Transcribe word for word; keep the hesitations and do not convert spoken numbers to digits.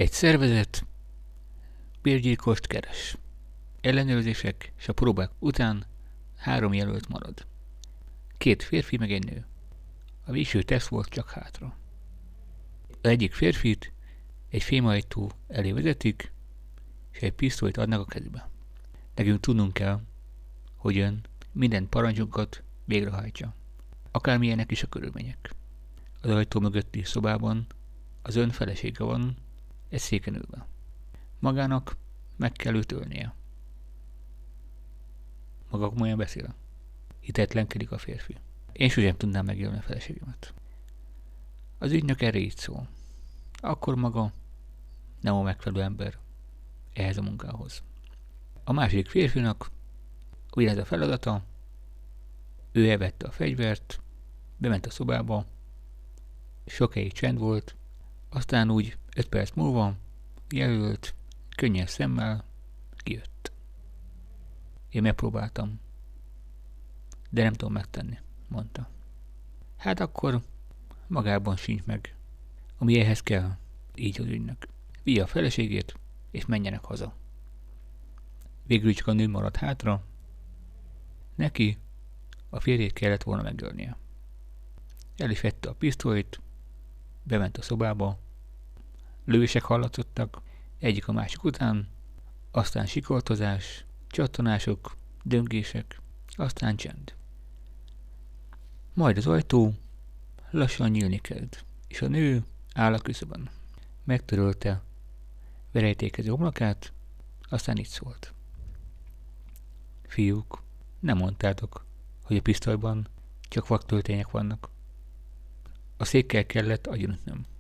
Egy szervezet bérgyilkost keres. Ellenőrzések és a próbák után három jelölt marad. Két férfi meg egy nő. A végső teszt volt csak hátra. Az egyik férfit egy fémajtó elé vezetik, és egy pisztolyt adnak a kezébe. Nekünk tudnunk kell, hogy ön minden parancsunkat végrehajtja. Akármilyenek is a körülmények. Az ajtó mögötti szobában az ön felesége van, egy széken ülve. Magának meg kell őt ölnie. Maga komolyan beszél. Hitetlenkedik a férfi. Én sosem tudnám megölni a feleségemet. Az ügynök erre így szól. Akkor maga nem a megfelelő ember ehhez a munkához. A másik férfinak ugyanez a feladata, ő elvette a fegyvert, bement a szobába, sokáig csend volt, aztán úgy öt perc múlva jelölt, könnyes szemmel kijött. Én megpróbáltam, de nem tudom megtenni, mondta. Hát akkor magában sincs meg, ami ehhez kell, így az ügynök. Vigye a feleségét, és menjenek haza. Végül csak a nő maradt hátra, neki a férjét kellett volna megölnie. El is vette a pisztolyt, bement a szobába, lövések hallatszottak, egyik a másik után, aztán sikoltozás, csattanások, döngések, aztán csend. Majd az ajtó lassan nyílni kezd, és a nő áll a küszöbön. Megtörölte verejtékező homlokát, aztán így szólt. Fiúk, nem mondtátok, hogy a pisztolyban csak vaktöltények vannak. A székkel kellett agyonütnöm.